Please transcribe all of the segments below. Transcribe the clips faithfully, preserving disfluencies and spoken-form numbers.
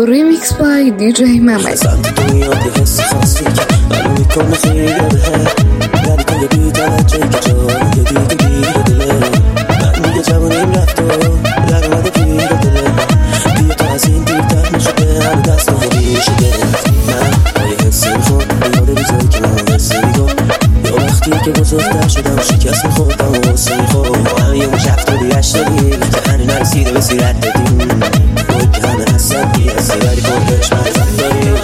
ریمیکس بای دی جی محمد. سمت دنیا یه حس خاصی که منو میکنه خیلی بهم، یعنی تو یه بی‌توجهی که جای دیگه گیر دلم. من دیگه جوونیم رفت و در اومده پیر دلم، دیگه تو از این دیرتر نشده همه دست رو میشده. من با یه حسی میخوام یاد روزایی که من حسی میگم، یا وقتی که بزرگتر شدم شکست میخوردم و حسی میخوام. با هم یه مش هفتادی هشتادی که هنو نرسیده به سیرت دادیم، باید که همه حسد بیهستی ولی کردش من زن داریم.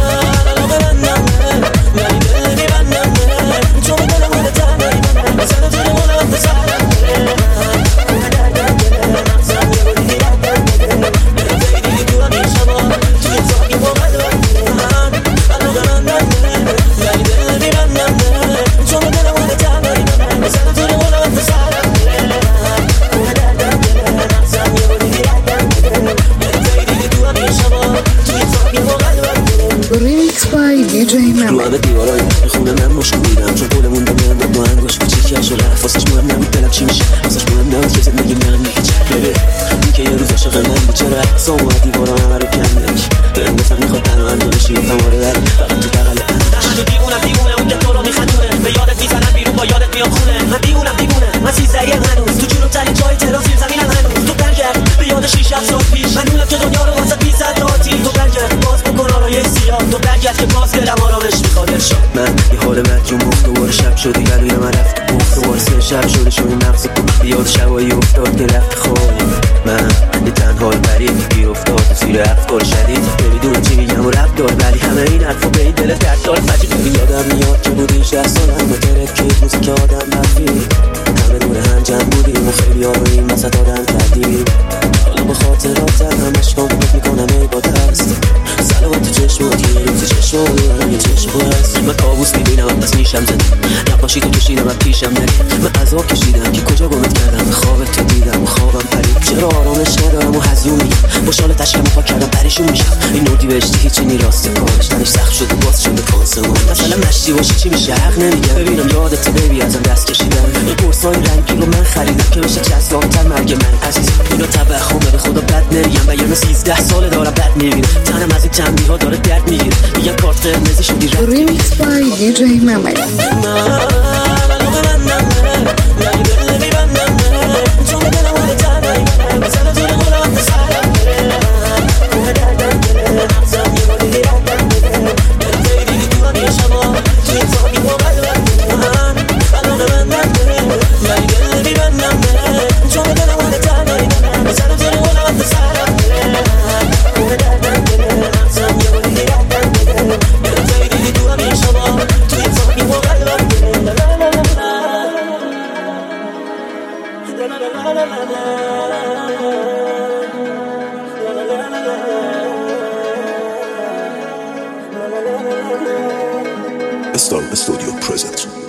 ریمیکس بای دی جی محمد. رو همه دیوارای خونه من مشکل میدم، چون پولمون دم میاندم با انگوش کوچیکش و رفت. واسش مهم نبود دلم چی میشه، واسش مهم نبود که زندگی من هیچ بره. این که یه روز عاشق من بود چرا احسام و دیوارا همه رو کندش. دلم بسر میخواد تنها اندازشی تماره در فقط تو بغل اندش. من دیوونم دیوونه اون که تو رو میخندونه، به یادت میزنم بیرون با یادت میام خونه. من دیوونم دیوونه من سیزده‌ایم هنوز، تو جنوب ترین جای تهران زیر زمینم هنوز. تو برگرد به یاد شیش هفت سال پیش، من اونم که دنیا رو واسه بیست راحتی. تو برگرد باز بکن آرای سیاه، تو برگرد که باز دلم آرامش میخواد ارشاد. من یه حال مجروم مختوار شب شدی قلبی من رفت مختوار سه شب شده شده نفس بود بیاد شبایی افتاد که رفت خواب. من یه تنها غریب گیر افتاد زیر افکار شدید، نمیدونم چی میگم و رب دار، ولی همه این حرفا به این دل درد دار فجیب. یادم میاد که بود هجده سالم و ترکید موزیک آدم رفید، همه دور هم جمع بودیم و خیلی ها رو این وسط آدم کردیم. حالا با خاطراتم همش کامپلیت میکنم ای با دست سلامت چشمات یه روزی چشمات یه چشم هست. من کابوس میبینم از نیشم زدی، نقاشی تو کشیدم و پیشم نری. من عذاب کشیدم که کجا گمت کردم، خوابت تو دیدم و خوابم پرید. چرا آرامش ندارم و هزیون میگم، با شال تشکم پاک کردم پریشون میشم. این نوردی بهشتی هیچی نی راست کارش تنش سخت شده باز شده کانسمان. مثلا مشتی باشی چی میشه حق نمیگم، ببینم یادت بیبی ازم دست کشیدم. این قرصای رنگی رو من خریدم که بشه جذاب‌تر مرگ من عزیز. اینا توهمه به خدا بد نمیگم، بیان سیزده ساله دارم بد میبینم. تنم از این تنبیه‌ها داره درد میگیره، میگن کارت قرمزی شدی رفت. ریمیکس بای دی جی محمد. Star Studio presents